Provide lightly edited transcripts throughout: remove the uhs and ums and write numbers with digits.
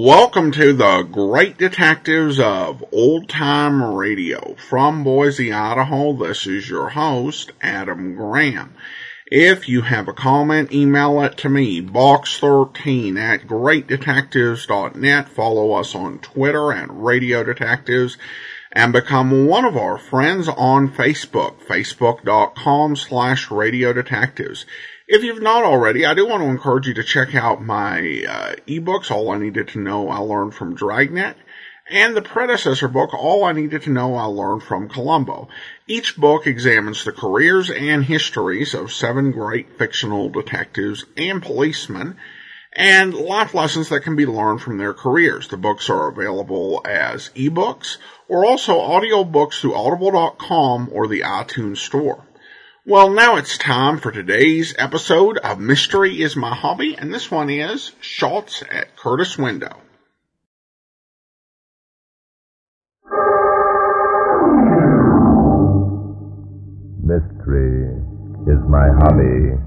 Welcome to the Great Detectives of Old Time Radio. From Boise, Idaho, this is your host, Adam Graham. If you have a comment, email it to me, box13 at greatdetectives.net. Follow us on Twitter at Radio Detectives, and become one of our friends on Facebook, facebook.com/Radio Detectives. If you've not already, I do want to encourage you to check out my ebooks, All I Needed to Know I Learned from Dragnet, and the predecessor book, All I Needed to Know I Learned from Columbo. Each book examines the careers and histories of 7 great fictional detectives and policemen, and life lessons that can be learned from their careers. The books are available as ebooks, or also audiobooks through audible.com or the iTunes Store. Well, now it's time for today's episode of Mystery is My Hobby, and this one is Shots at Curtis Window. Mystery is my hobby.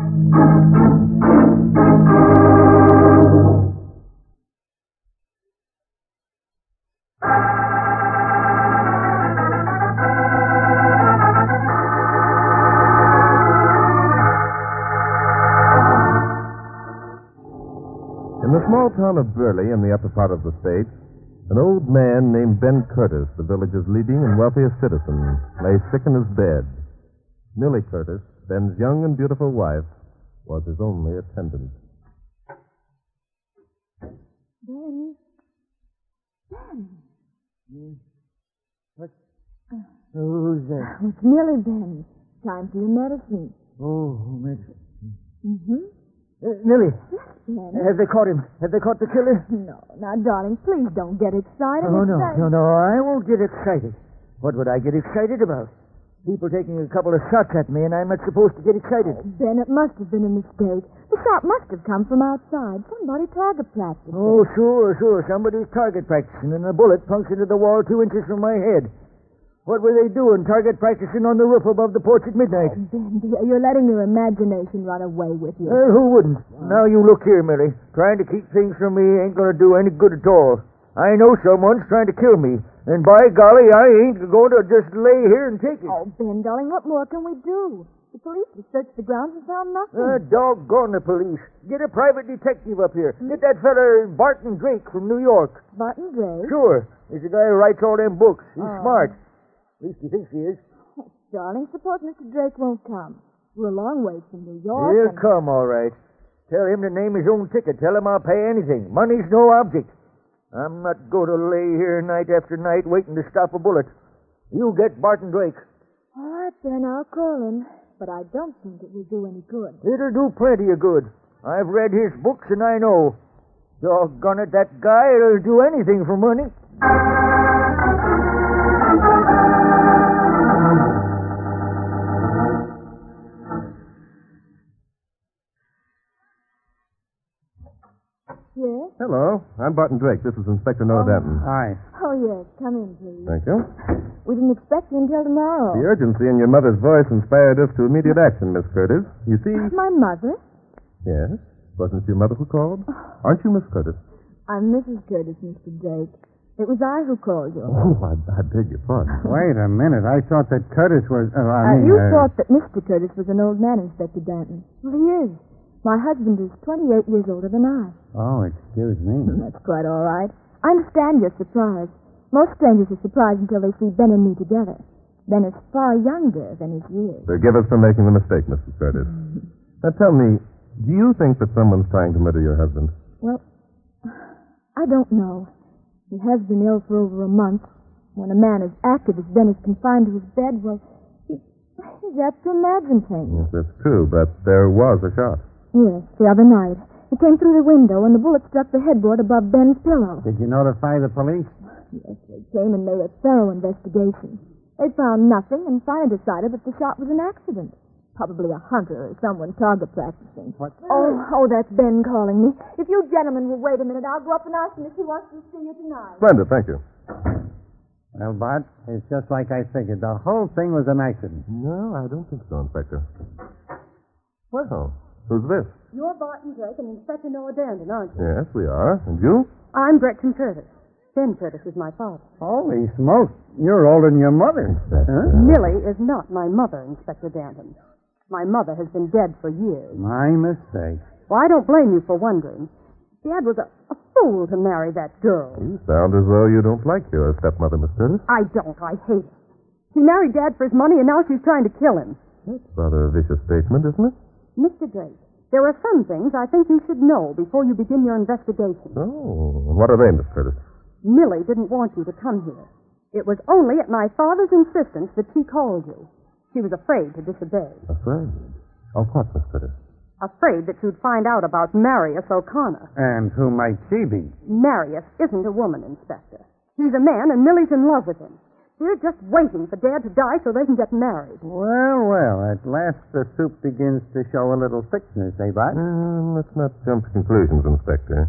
In the small town of Burley in the upper part of the state, an old man named Ben Curtis, the village's leading and wealthiest citizen, lay sick in his bed. Millie Curtis, Ben's young and beautiful wife, was his only attendant. Ben? Who's that? Oh, it's Millie, Ben. Time for your medicine. Oh, medicine. Mm-hmm. Millie, Yes, Ben. have they caught him? Have they caught the killer? No. Now, darling, please don't get excited. Oh, It's no, I won't get excited. What would I get excited about? People taking a couple of shots at me, and I'm not supposed to get excited. Ben, it must have been a mistake. The shot must have come from outside. Somebody target practiced. Oh, sure. Somebody's target practicing, and a bullet punctured into the wall 2 inches from my head. What were they doing, target practicing on the roof above the porch at midnight? Oh, Ben, dear, you're letting your imagination run away with you. Who wouldn't? Now you look here, Millie. Trying to keep things from me ain't going to do any good at all. I know someone's trying to kill me, and by golly, I ain't going to just lay here and take it. Oh, Ben, darling, what more can we do? The police have searched the grounds and found nothing. Doggone the police. Get a private detective up here. Get that fella Barton Drake from New York. Barton Gray? Sure. He's the guy who writes all them books. He's Oh. smart. At least he thinks he is. Oh, darling, suppose Mr. Drake won't come. We're a long ways from New York. He'll and- come, all right. Tell him to name his own ticket. Tell him I'll pay anything. Money's no object. I'm not going to lay here night after night waiting to stop a bullet. You get Barton Drake. All right, Ben, I'll call him. But I don't think it will do any good. It'll do plenty of good. I've read his books and I know. Doggone it, that guy'll do anything for money. Yes? Hello, I'm Barton Drake. This is Inspector Noah Danton. Hi. Oh, yes. Come in, please. Thank you. We didn't expect you until tomorrow. The urgency in your mother's voice inspired us to immediate action, Miss Curtis. You see... My mother? Yes? Wasn't it your mother who called? Aren't you Miss Curtis? I'm Mrs. Curtis, Mr. Drake. It was I who called you. Oh, I beg your pardon. Wait a minute. I thought that Curtis was... You thought that Mr. Curtis was an old man, Inspector Danton. Well, he is. My husband is 28 years older than I. Oh, excuse me. That's quite all right. I understand you're surprised. Most strangers are surprised until they see Ben and me together. Ben is far younger than his years. Forgive us for making the mistake, Mrs. Curtis. Now tell me, do you think that someone's trying to murder your husband? Well, I don't know. He has been ill for over a month. When a man as active as Ben is confined to his bed, well, he's apt to imagine things. Yes, that's true, but there was a shot. Yes, the other night. He came through the window and the bullet struck the headboard above Ben's pillow. Did you notify the police? Yes, they came and made a thorough investigation. They found nothing and finally decided that the shot was an accident. Probably a hunter or someone target practicing. What? Oh, that's Ben calling me. If you gentlemen will wait a minute, I'll go up and ask him if he wants to see you tonight. Splendid, thank you. Well, Bart, it's just like I figured. The whole thing was an accident. No, I don't think so, Inspector. Well, who's this? You're Barton Drake and Inspector Noah Dandon, aren't you? Yes, we are. And you? I'm Gretchen Curtis. Ben Curtis is my father. Holy smoke. You're older than your mother. Huh? Millie is not my mother, Inspector Dandon. My mother has been dead for years. My mistake. Well, I don't blame you for wondering. Dad was a fool to marry that girl. You sound as though you don't like your stepmother, Miss Curtis. I don't. I hate her. She married Dad for his money, and now she's trying to kill him. That's rather a vicious statement, isn't it? Mr. Drake, there are some things I think you should know before you begin your investigation. Oh, what are they, Miss Curtis? Millie didn't want you to come here. It was only at my father's insistence that she called you. She was afraid to disobey. Afraid? Of what, Miss Curtis? Afraid that you'd find out about Marius O'Connor. And who might she be? Marius isn't a woman, Inspector. He's a man, and Millie's in love with him. They're just waiting for Dad to die so they can get married. Well, well, at last the soup begins to show a little thickness, eh, Bud? Let's not jump to conclusions, Inspector.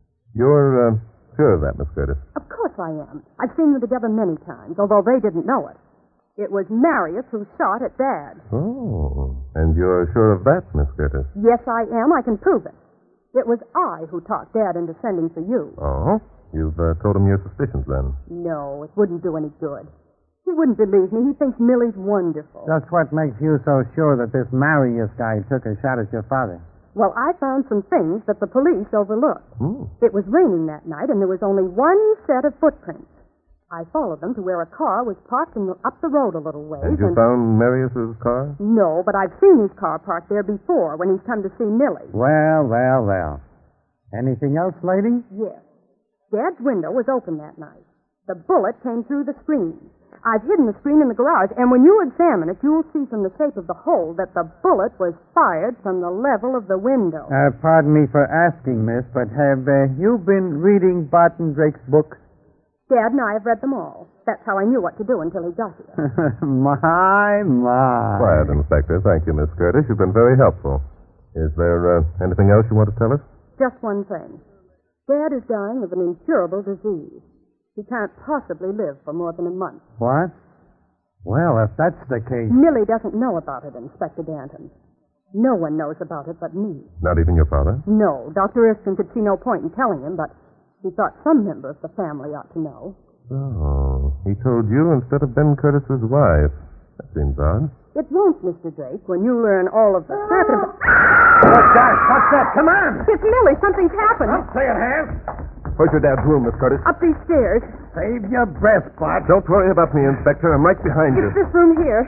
You're sure of that, Miss Curtis? Of course I am. I've seen them together many times, although they didn't know it. It was Marius who shot at Dad. Oh, and you're sure of that, Miss Curtis? Yes, I am. I can prove it. It was I who talked Dad into sending for you. Oh? You've told him your suspicions, then? No, it wouldn't do any good. He wouldn't believe me. He thinks Millie's wonderful. Just what makes you so sure that this Marius guy took a shot at your father? Well, I found some things that the police overlooked. It was raining that night, and there was only one set of footprints. I followed them to where a car was parked up the road a little ways. And you found Marius's car? No, but I've seen his car parked there before when he's come to see Millie. Well, well, well. Anything else, lady? Yes. Dad's window was open that night. The bullet came through the screen. I've hidden the screen in the garage, and when you examine it, you'll see from the shape of the hole that the bullet was fired from the level of the window. Pardon me for asking, miss, but have you been reading Barton Drake's books? Dad and I have read them all. That's how I knew what to do until he got here. My. Quiet, Inspector. Thank you, Miss Curtis. You've been very helpful. Is there anything else you want to tell us? Just one thing. Dad is dying of an incurable disease. He can't possibly live for more than a month. What? Well, if that's the case... Millie doesn't know about it, Inspector Danton. No one knows about it but me. Not even your father? No. Dr. Erskine could see no point in telling him, but he thought some member of the family ought to know. Oh, he told you instead of Ben Curtis's wife. That seems odd. It won't, Mr. Drake, when you learn all of the circumstances. What's that? What's that? Come on! It's Millie. Something's happened. Don't say it has. Where's your dad's room, Miss Curtis? Up these stairs. Save your breath, Bart. Don't worry about me, Inspector. I'm right behind you. It's this room here.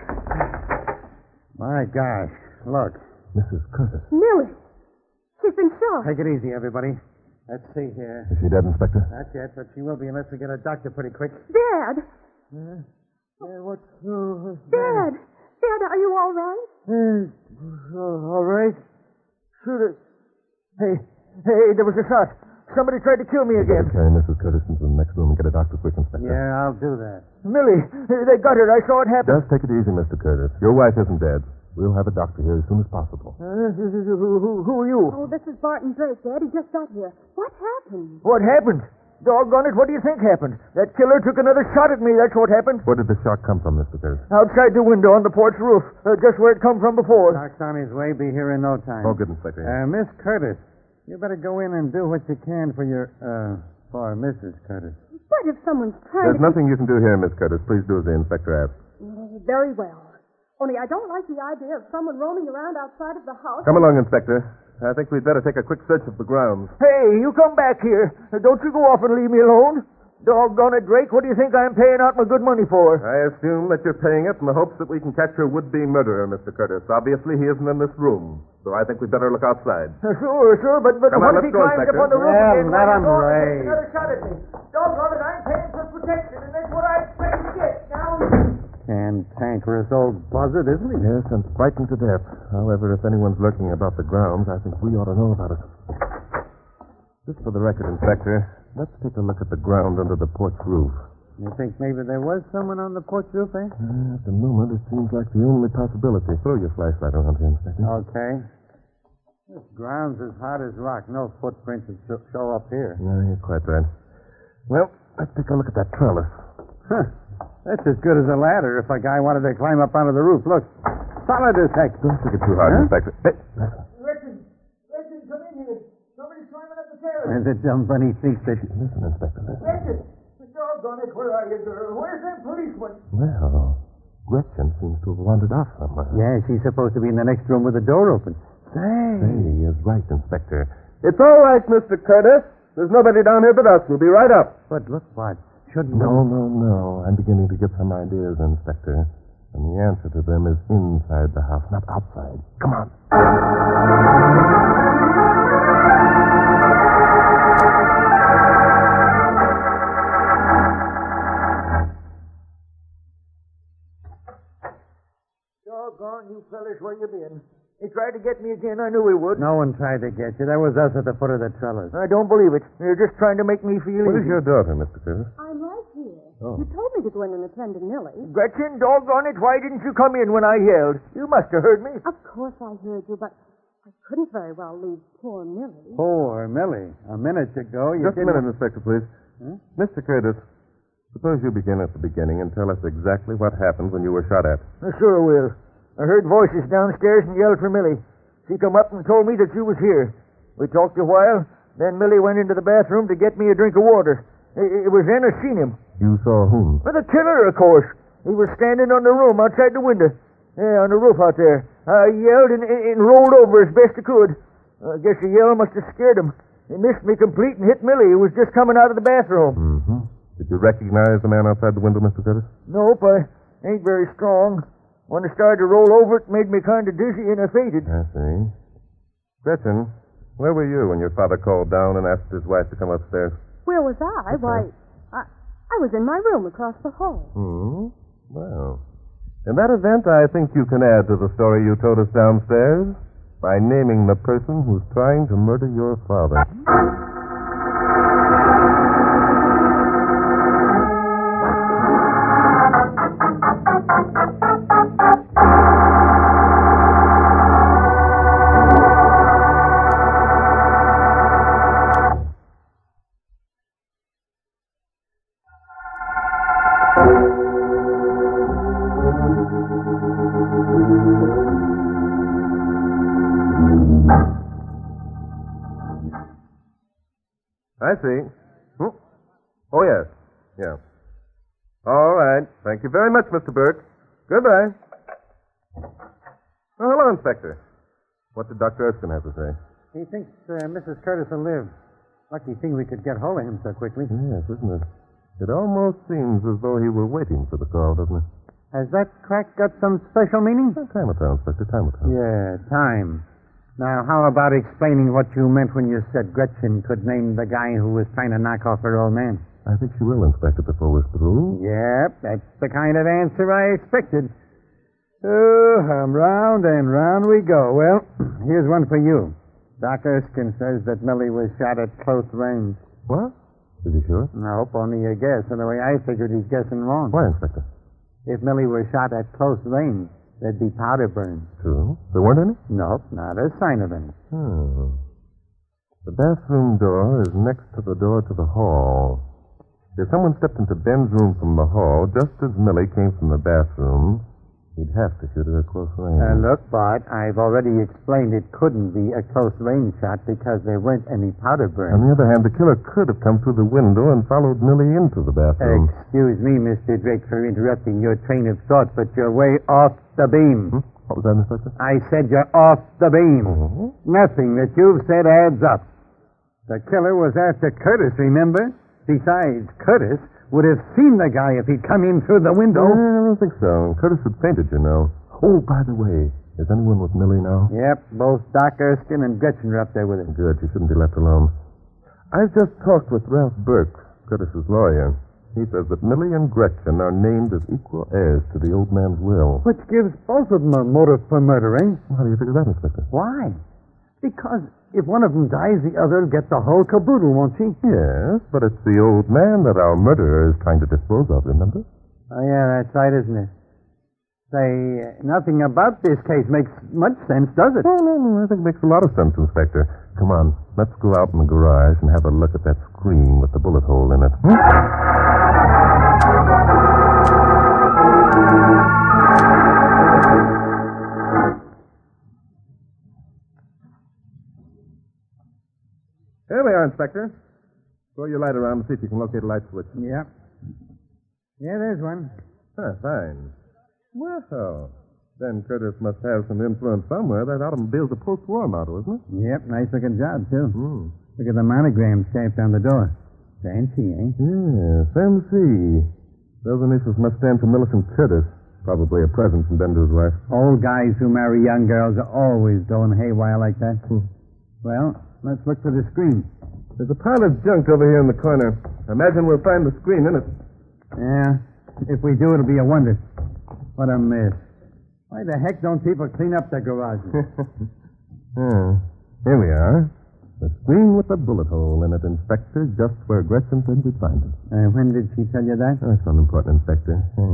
My gosh. Look. Mrs. Curtis. Millie. She's been shot. Take it easy, everybody. Let's see here. Is she dead, Inspector? Not yet, but she will be unless we get a doctor pretty quick. Dad. What's wrong? Dad. Dad, are you all right? All right. Sure. Hey, there was a shot. Somebody tried to kill me again. Carry Mrs. Curtis into the next room and get a doctor quick, Inspector. Yeah, I'll do that. Millie, they got her. I saw it happen. Just take it easy, Mr. Curtis. Your wife isn't dead. We'll have a doctor here as soon as possible. Who are you? Oh, this is Barton Drake, Dad. He just got here. What happened? What happened? Doggone it, what do you think happened? That killer took another shot at me. That's what happened. Where did the shot come from, Mr. Curtis? Outside the window on the porch roof. Just where it come from before. Doc's on his way. Be here in no time. Oh, good, Inspector. Miss Curtis, you better go in and do what you can for for Mrs. Curtis. What if someone's trying There's nothing you can do here, Miss Curtis. Please do as the inspector asks. Very well. Only I don't like the idea of someone roaming around outside of the house. Come along, Inspector. I think we'd better take a quick search of the grounds. Hey, you come back here. Don't you go off and leave me alone. Doggone it, Drake, what do you think I'm paying out my good money for? I assume that you're paying it in the hopes that we can catch your would-be murderer, Mr. Curtis. Obviously, he isn't in this room, so I think we'd better look outside. Sure, but Come what on, if he let's go, climbs Inspector. up on the roof Well, again? let him Takes rave. another shot at me. Doggone it, I'm paying for protection, and that's what I expect to get. Now... Cantankerous old buzzard, isn't he? Yes, and frightened to death. However, if anyone's lurking about the grounds, I think we ought to know about it. Just for the record, Inspector, let's take a look at the ground under the porch roof. You think maybe there was someone on the porch roof, eh? At the moment, it seems like the only possibility. Throw your flashlight around here, Inspector. Okay. This ground's as hard as rock. No footprints would show up here. No, you're quite right. Well, let's take a look at that trellis. Huh. That's as good as a ladder if a guy wanted to climb up onto the roof. Look, solid as heck. Don't take it too hard, Huh? Inspector. Hey, Listen, The dumb bunny thinks that... Listen, Inspector, listen. Gretchen! Doggone it, where are you, girl? Where's that policeman? Well, Gretchen seems to have wandered off somewhere. Yeah, she's supposed to be in the next room with the door open. Say. He is right, Inspector. It's all right, Mr. Curtis. There's nobody down here but us. We'll be right up. But look, Bart, shouldn't... No. I'm beginning to get some ideas, Inspector. And the answer to them is inside the house, not outside. Come on. Doggone you fellas, where you been? He tried to get me again. I knew he would. No one tried to get you. That was us at the foot of the trellis. I don't believe it. You're just trying to make me feel What easy. is your daughter, Mr. Curtis? I'm right here. Oh. You told me to go in and attend to Millie. Gretchen, doggone it, why didn't you come in when I yelled? You must have heard me. Of course I heard you, but I couldn't very well leave poor Millie. Poor Millie. A minute ago, you Just a minute, Inspector, please. Huh? Mr. Curtis, suppose you begin at the beginning and tell us exactly what happened when you were shot at. I sure will. I heard voices downstairs and yelled for Millie. She come up and told me that you was here. We talked a while. Then Millie went into the bathroom to get me a drink of water. It was then I seen him. You saw whom? Well, the killer, of course. He was standing on the room outside the window. Yeah, on the roof out there. I yelled and rolled over as best I could. I guess the yell must have scared him. He missed me complete and hit Millie, who was just coming out of the bathroom. Mm-hmm. Did you recognize the man outside the window, Mr. Curtis? Nope, I ain't very strong. When I started to roll over, it made me kind of dizzy and I fainted. I see. Gretchen, where were you when your father called down and asked his wife to come upstairs? Where was I? Why, I was in my room across the hall. Well, in that event, I think you can add to the story you told us downstairs by naming the person who's trying to murder your father. I see. Oh, yes. Yeah. All right. Thank you very much, Mr. Burke. Goodbye. Oh, hello, Inspector. What did Dr. Erskine have to say? He thinks Mrs. Curtis will live. Lucky thing we could get hold of him so quickly. Yes, isn't it? It almost seems as though he were waiting for the call, doesn't it? Has that crack got some special meaning? Time will tell, Inspector. Time will tell. Yeah, time. Now, how about explaining what you meant when you said Gretchen could name the guy who was trying to knock off her old man? I think she will, Inspector, before we're through. Yep, that's the kind of answer I expected. Oh, round and round we go. Well, here's one for you. Doc Erskine says that Millie was shot at close range. What? Is he sure? Nope, only a guess. And the way I figured, he's guessing wrong. Why, Inspector? If Millie were shot at close range, there'd be powder burns. True. There weren't any? Nope, not a sign of any. The bathroom door is next to the door to the hall. If someone stepped into Ben's room from the hall just as Millie came from the bathroom, he'd have to shoot her at close range. Look, Bart, I've already explained it couldn't be a close range shot because there weren't any powder burns. On the other hand, the killer could have come through the window and followed Millie into the bathroom. Excuse me, Mr. Drake, for interrupting your train of thought, but you're way off the beam. What was that, Inspector? I said you're off the beam. Nothing that you've said adds up. The killer was after Curtis, remember? Besides, Curtis would have seen the guy if he'd come in through the window. I don't think so. Curtis had fainted, you know. Oh, by the way, is anyone with Millie now? Yep, both Doc Erskine and Gretchen are up there with him. Good. She shouldn't be left alone. I've just talked with Ralph Burke, Curtis's lawyer. He says that Millie and Gretchen are named as equal heirs to the old man's will. Which gives both of them a motive for murdering. How do you figure that, Inspector? Why? Because if one of them dies, the other will get the whole caboodle, won't she? Yes, but it's the old man that our murderer is trying to dispose of, remember? Oh, yeah, that's right, isn't it? Say, nothing about this case makes much sense, does it? No, I think it makes a lot of sense, Inspector. Come on, let's go out in the garage and have a look at that screen with the bullet hole in it. Here we are, Inspector. Inspector. Throw your light around and see if you can locate a light switch. Yep. Yeah, there's one. Fine. Well, Ben Curtis must have some influence somewhere. That automobile's a post-war model, isn't it? Yep, nice-looking job, too. Look at the monogram stamped on the door. Fancy, eh? Yes, MC. Those initials must stand for Millicent Curtis. Probably a present from Ben to his wife. Old guys who marry young girls are always going haywire like that. Well, let's look for the screen. There's a pile of junk over here in the corner. I imagine we'll find the screen in it. Yeah, if we do, it'll be a wonder. What a mess. Why the heck don't people clean up their garages? Here we are. The screen with the bullet hole in it, Inspector, just where Gretchen said we'd find it. When did she tell you that? That's unimportant, Inspector.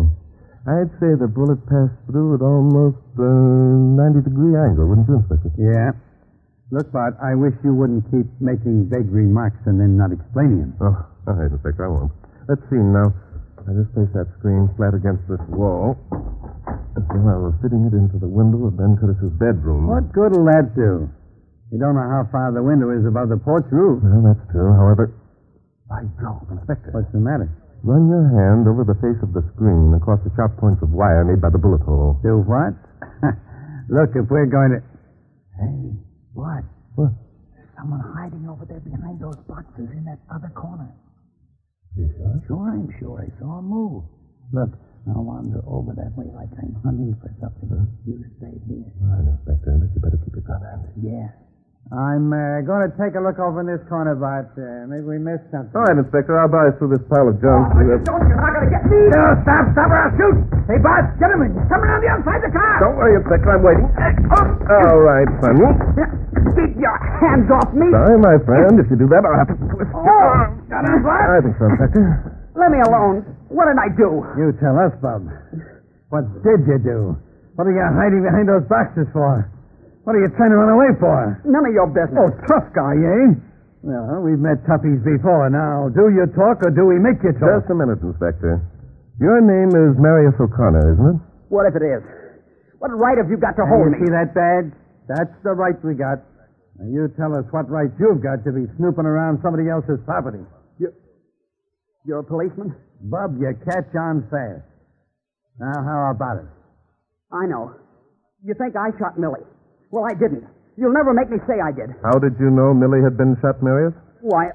I'd say the bullet passed through at almost a 90-degree angle, wouldn't you, Inspector? Yeah. Look, Bart, I wish you wouldn't keep making vague remarks and then not explaining them. Oh, all right, Inspector, I won't. Let's see now. I just place that screen flat against this wall. Well, I was fitting it into the window of Ben Curtis's bedroom. What good will that do? You don't know how far the window is above the porch roof. Well, that's true. However, by Jove, Inspector. What's the matter? Run your hand over the face of the screen across the sharp points of wire made by the bullet hole. Do what? Look, if we're going to... Hey, what? What? There's someone hiding over there behind those boxes in that other corner. You sure? Sure, I'm sure. I saw him move. Look, I'll wander over that way like I'm hunting for something. You stay here. All right, Inspector, but you better keep your gun handy. Yeah. I'm going to take a look over in this corner, Bart. Maybe we missed something. All right, Inspector, I'll buy through this pile of junk. You're not going to get me. No, stop, or I'll shoot. Hey, Bart, gentlemen, come around the outside the car. Don't worry, Inspector, I'm waiting. All right, Sonny. Keep your hands off me. Sorry, my friend. If you do that, I'll have to twist you. Got it, Bart? I think so, Inspector. Let me alone. What did I do? You tell us, Bub. What did you do? What are you hiding behind those boxes for? What are you trying to run away for? None of your business. Oh, tough guy, eh? Well, we've met toughies before. Now, do you talk or do we make you talk? Just a minute, Inspector. Your name is Marius O'Connor, isn't it? What if it is? What right have you got to hold You me? see that badge? That's the right we got. Now, you tell us what right you've got to be snooping around somebody else's property. You're a policeman? Bub, you catch on fast. Now, how about it? I know. You think I shot Millie. Well, I didn't. You'll never make me say I did. How did you know Millie had been shot, Marius? Why,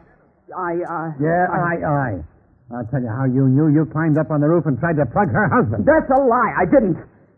Yeah, I. I'll tell you how you knew. You climbed up on the roof and tried to plug her husband. That's a lie. I didn't.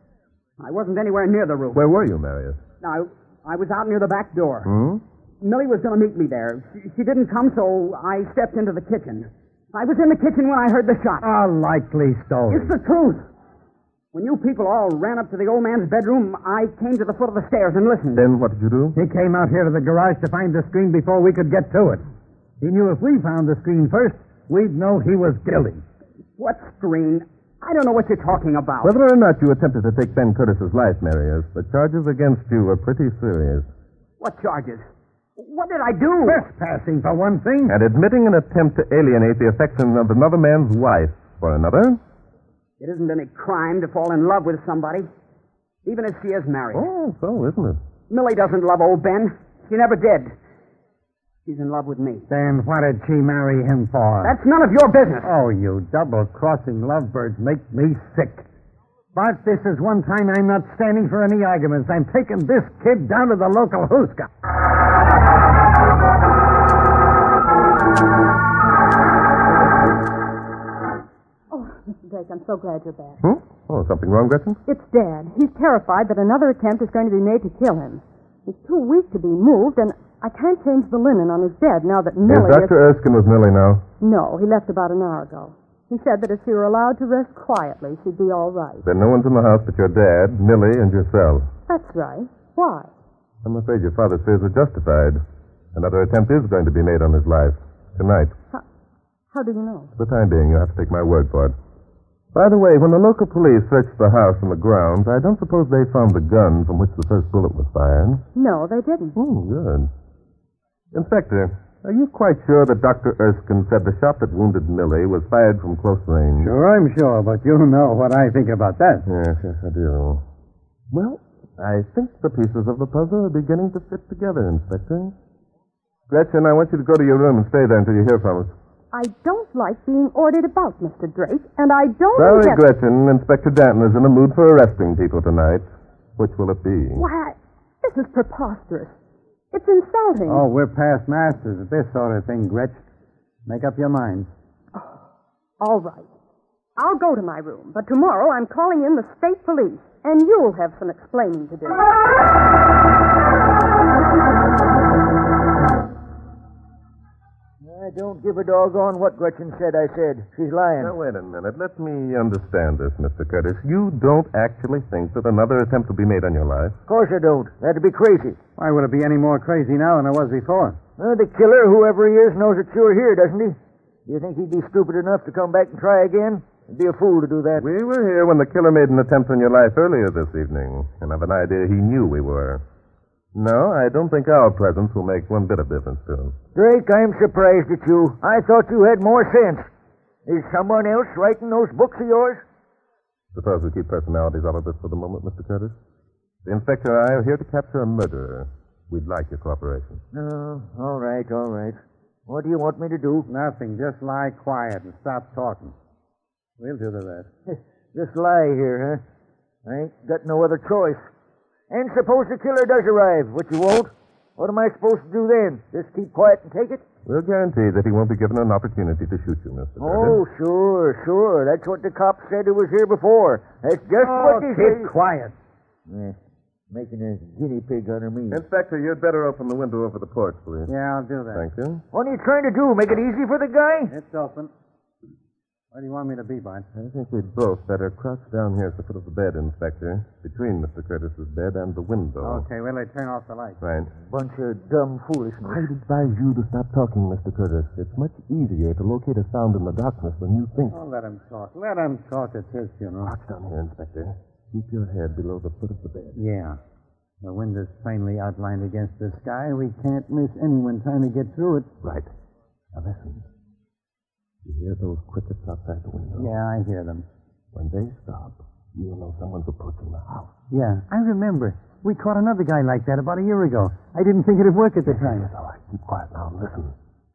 I wasn't anywhere near the roof. Where were you, Marius? I was out near the back door. Millie was going to meet me there. She didn't come, so I stepped into the kitchen. I was in the kitchen when I heard the shot. A likely story. It's the truth. When you people all ran up to the old man's bedroom, I came to the foot of the stairs and listened. Then what did you do? He came out here to the garage to find the screen before we could get to it. He knew if we found the screen first, we'd know he was guilty. What screen? I don't know what you're talking about. Whether or not you attempted to take Ben Curtis's life, Marius, the charges against you are pretty serious. What charges? What did I do? Trespassing, for one thing. And admitting an attempt to alienate the affection of another man's wife for another. It isn't any crime to fall in love with somebody, even if she is married. Oh, so isn't it? Millie doesn't love old Ben. She never did. She's in love with me. Then what did she marry him for? That's none of your business. Oh, you double-crossing lovebirds make me sick. Bart, this is one time I'm not standing for any arguments. I'm taking this kid down to the local hooska. Mr. Drake, I'm so glad you're back. Oh, something wrong, Gretchen? It's Dad. He's terrified that another attempt is going to be made to kill him. He's too weak to be moved, and I can't change the linen on his bed now that Millie Is Dr. Erskine with Millie now? No, he left about an hour ago. He said that if she were allowed to rest quietly, she'd be all right. Then no one's in the house but your dad, Millie, and yourself. That's right. Why? I'm afraid your father's fears are justified. Another attempt is going to be made on his life. Tonight. How do you know? For the time being, you'll have to take my word for it. By the way, when the local police searched the house and the grounds, I don't suppose they found the gun from which the first bullet was fired. No, they didn't. Good. Inspector, are you quite sure that Dr. Erskine said the shot that wounded Millie was fired from close range? Sure, I'm sure, but you know what I think about that. Yes, I do. Well, I think the pieces of the puzzle are beginning to fit together, Inspector. Gretchen, I want you to go to your room and stay there until you hear from us. I don't like being ordered about, Mr. Drake, and I don't Sorry, intend... Gretchen. Inspector Danton is in the mood for arresting people tonight. Which will it be? Why, this is preposterous. It's insulting. Oh, we're past masters at this sort of thing, Gretch. Make up your mind. All right. I'll go to my room, but tomorrow I'm calling in the state police, and you'll have some explaining to do. I don't give a doggone what Gretchen said I said. She's lying. Now, wait a minute. Let me understand this, Mr. Curtis. You don't actually think that another attempt will be made on your life? Of course I don't. That'd be crazy. Why would it be any more crazy now than it was before? The killer, whoever he is, knows that you're here, doesn't he? You think he'd be stupid enough to come back and try again? He'd be a fool to do that. We were here when the killer made an attempt on your life earlier this evening, and I've an idea he knew we were. No, I don't think our presence will make one bit of difference to him. Drake, I'm surprised at you. I thought you had more sense. Is someone else writing those books of yours? Suppose we keep personalities out of this for the moment, Mr. Curtis. The inspector and I are here to capture a murderer. We'd like your cooperation. No, all right, all right. What do you want me to do? Nothing. Just lie quiet and stop talking. We'll do the rest. Just lie here, huh? I ain't got no other choice. And suppose the killer does arrive, which he won't. What am I supposed to do then? Just keep quiet and take it? We'll guarantee that he won't be given an opportunity to shoot you, Mr. Oh, Curtis. sure. That's what the cops said who was here before. That's just what they keep said. quiet. Making a guinea pig out of me. Inspector, you'd better open the window over the porch, please. Yeah, I'll do that. Thank you. What are you trying to do? Make it easy for the guy? It's open. Where do you want me to be, Bart? I think we'd both better crouch down here at the foot of the bed, Inspector, between Mr. Curtis's bed and the window. Okay, well, they turn off the light. Right. Bunch of dumb foolishness. I'd advise you to stop talking, Mr. Curtis. It's much easier to locate a sound in the darkness than you think. Oh, let him talk. Let him talk. It's his funeral. Crouch down here, Inspector. Keep your head below the foot of the bed. Yeah. The window's plainly outlined against the sky. We can't miss anyone trying to get through it. Right. Now listen. You hear those crickets outside the window? Yeah, I hear them. When they stop, you'll know someone's approaching the house. Yeah, I remember. We caught another guy like that about a year ago. I didn't think it'd work at the time. Yes, all right. Keep quiet now and listen.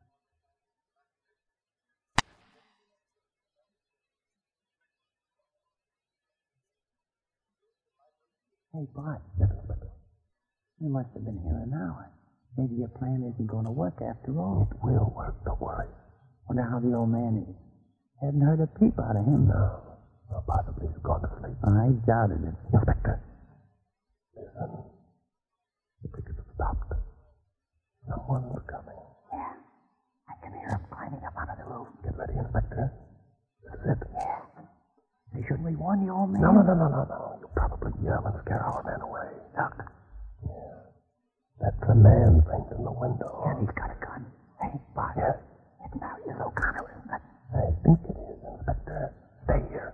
Hey, Bart, Yes, Inspector. you must have been here an hour. Maybe your plan isn't going to work after all. It will work, don't worry. Wonder how the old man is. Haven't heard a peep out of him. No. Well, possibly he's gone to sleep. I doubted it. Inspector. Listen. The crickets have stopped. Someone's coming. Yeah. I can hear him climbing up out of the roof. Get ready, Inspector. This is it. Yeah. Say, shouldn't we warn the old man? No. You'll probably yell and scare our man away. Look. Yeah. That's a man framed in the window. And he's got a gun. Hey, Bart. Yes. It's Marius O'Connor, isn't it? I think it is, Inspector. Stay here.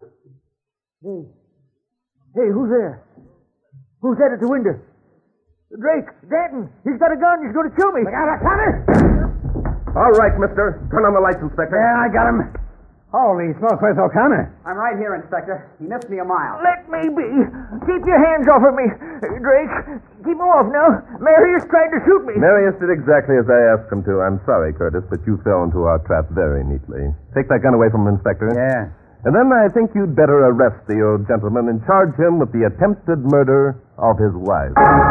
Hey, who's there? Who's that at the window? Drake, Danton, he's got a gun. He's going to kill me. All right, mister. Turn on the lights, Inspector. Yeah, I got him. Holy smoke, where's O'Connor? I'm right here, Inspector. He missed me a mile. Let me be. Keep your hands off of me. Drake, keep them off now. Marius tried to shoot me. Marius did exactly as I asked him to. I'm sorry, Curtis, but you fell into our trap very neatly. Take that gun away from him, Inspector. Yeah. And then I think you'd better arrest the old gentleman and charge him with the attempted murder of his wife.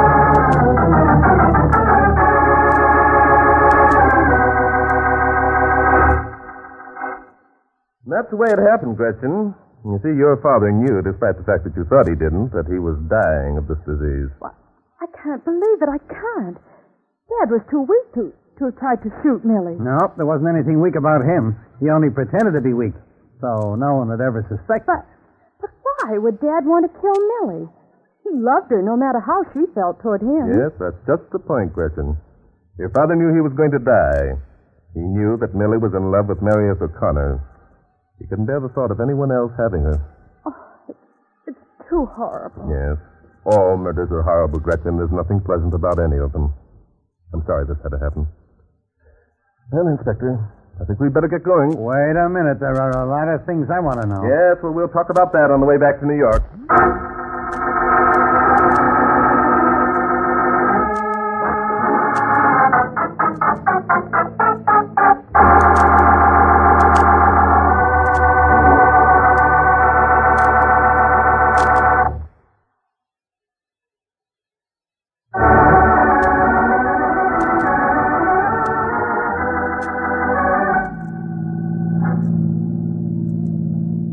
That's the way it happened, Gretchen. You see, your father knew, despite the fact that you thought he didn't, that he was dying of this disease. I can't believe it. I can't. Dad was too weak to have tried to shoot Millie. Nope, there wasn't anything weak about him. He only pretended to be weak. So no one would ever suspect it. But why would Dad want to kill Millie? He loved her no matter how she felt toward him. Yes, that's just the point, Gretchen. Your father knew he was going to die. He knew that Millie was in love with Marius O'Connor. He couldn't bear the thought of anyone else having her. Oh, it's too horrible. Yes. All murders are horrible, Gretchen. There's nothing pleasant about any of them. I'm sorry this had to happen. Well, Inspector, I think we'd better get going. Wait a minute. There are a lot of things I want to know. Yes, well, we'll talk about that on the way back to New York.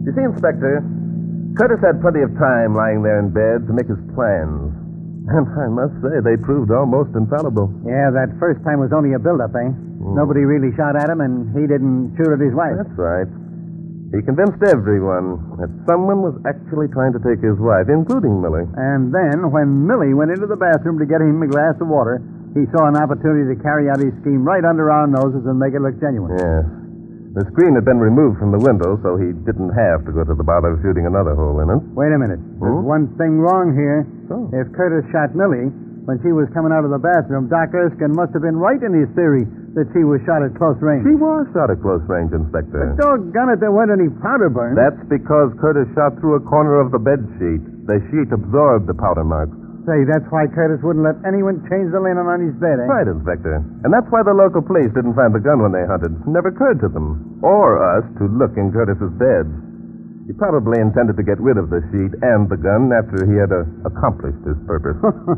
You see, Inspector, Curtis had plenty of time lying there in bed to make his plans. And I must say, they proved almost infallible. Yeah, that first time was only a build-up, eh? Nobody really shot at him, and he didn't shoot at his wife. That's right. He convinced everyone that someone was actually trying to take his wife, including Millie. And then, when Millie went into the bathroom to get him a glass of water, he saw an opportunity to carry out his scheme right under our noses and make it look genuine. Yes. The screen had been removed from the window, so he didn't have to go to the bother of shooting another hole in it. Wait a minute. There's one thing wrong here. Oh. If Curtis shot Millie when she was coming out of the bathroom, Doc Erskine must have been right in his theory that she was shot at close range. She was shot at close range, Inspector. But doggone it, there weren't any powder burns. That's because Curtis shot through a corner of the bed sheet. The sheet absorbed the powder marks. Say, that's why Curtis wouldn't let anyone change the linen on his bed, eh? Right, Inspector. And that's why the local police didn't find the gun when they hunted. It never occurred to them, or us, to look in Curtis's bed. He probably intended to get rid of the sheet and the gun after he had accomplished his purpose.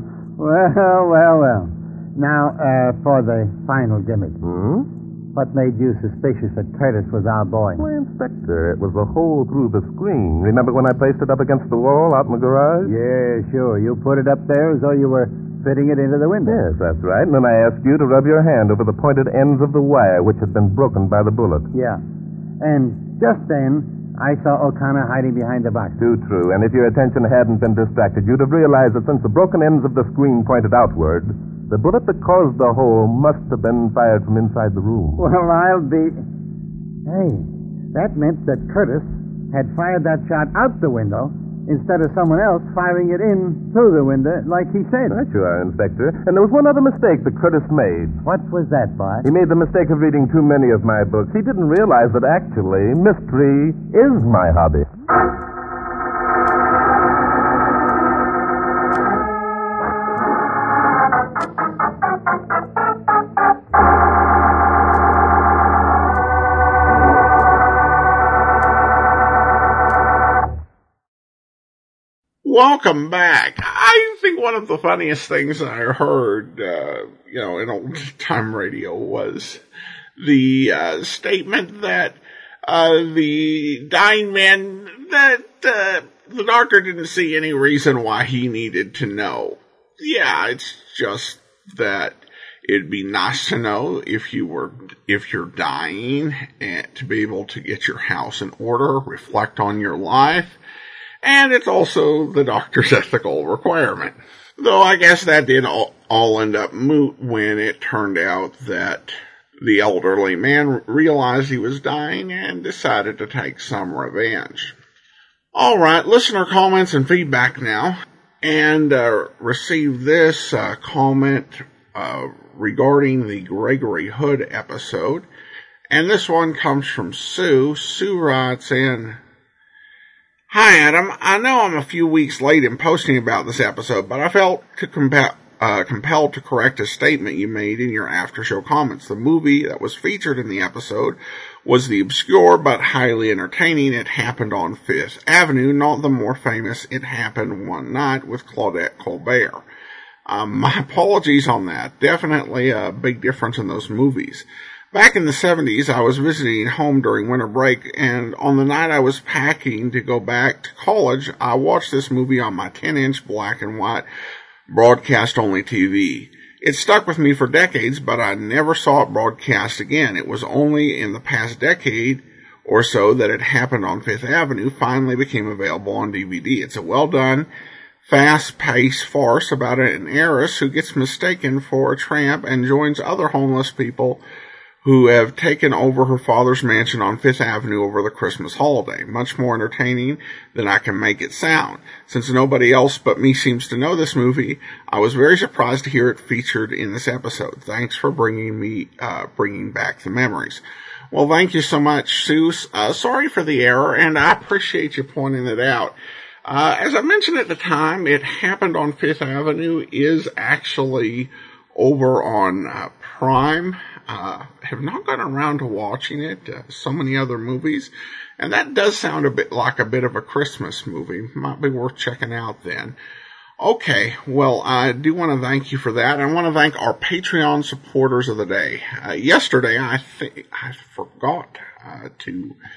Well. Now, for the final gimmick. What made you suspicious that Curtis was our boy? Why, Inspector, it was a hole through the screen. Remember when I placed it up against the wall out in the garage? Yeah, sure. You put it up there as though you were fitting it into the window. Yes, that's right. And then I asked you to rub your hand over the pointed ends of the wire which had been broken by the bullet. Yeah. And just then, I saw O'Connor hiding behind the box. Too true. And if your attention hadn't been distracted, you'd have realized that since the broken ends of the screen pointed outward, the bullet that caused the hole must have been fired from inside the room. Well, I'll be... Hey, that meant that Curtis had fired that shot out the window instead of someone else firing it in through the window like he said. Right you are, Inspector. And there was one other mistake that Curtis made. What was that, Bart? He made the mistake of reading too many of my books. He didn't realize that actually mystery is my hobby. Welcome back. I think one of the funniest things I heard, in old-time radio was the statement that the dying man, that the doctor didn't see any reason why he needed to know. Yeah, it's just that it'd be nice to know if you're dying, and to be able to get your house in order, reflect on your life. And it's also the doctor's ethical requirement. Though I guess that did all end up moot when it turned out that the elderly man realized he was dying and decided to take some revenge. All right, listener comments and feedback now. And receive this comment regarding the Gregory Hood episode. And this one comes from Sue. Sue writes in... Hi, Adam. I know I'm a few weeks late in posting about this episode, but I felt compelled to correct a statement you made in your after-show comments. The movie that was featured in the episode was the obscure but highly entertaining It Happened on Fifth Avenue, not the more famous It Happened One Night with Claudette Colbert. My apologies on that. Definitely a big difference in those movies. Back in the 70s, I was visiting home during winter break, and on the night I was packing to go back to college, I watched this movie on my 10-inch black and white broadcast-only TV. It stuck with me for decades, but I never saw it broadcast again. It was only in the past decade or so that It Happened on Fifth Avenue finally became available on DVD. It's a well-done, fast-paced farce about an heiress who gets mistaken for a tramp and joins other homeless people who have taken over her father's mansion on Fifth Avenue over the Christmas holiday. Much more entertaining than I can make it sound. Since nobody else but me seems to know this movie, I was very surprised to hear it featured in this episode. Thanks for bringing back the memories. Well, thank you so much, Sue. Sorry for the error, and I appreciate you pointing it out. As I mentioned at the time, It Happened on Fifth Avenue is actually over on Prime. Have not gotten around to watching it. So many other movies. And that does sound a bit like a bit of a Christmas movie. Might be worth checking out then. Okay, well, I do want to thank you for that. I want to thank our Patreon supporters of the day. Yesterday, I forgot to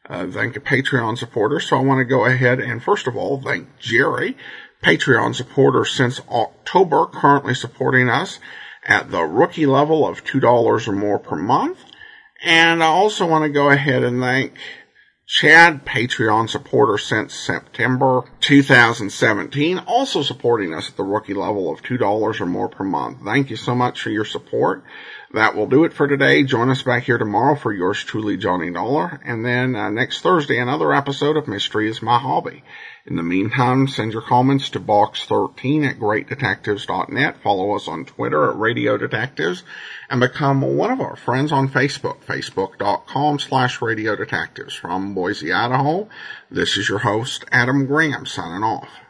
thank a Patreon supporter. So I want to go ahead and first of all thank Jerry, Patreon supporter since October, currently supporting us at the rookie level of $2 or more per month. And I also want to go ahead and thank Chad, Patreon supporter since September 2017, also supporting us at the rookie level of $2 or more per month. Thank you so much for your support. That will do it for today. Join us back here tomorrow for yours truly, Johnny Dollar. And then next Thursday, another episode of Mystery is My Hobby. In the meantime, send your comments to box13 at greatdetectives.net. Follow us on Twitter at Radio Detectives. And become one of our friends on Facebook, facebook.com/Radio Detectives. From Boise, Idaho, this is your host, Adam Graham, signing off.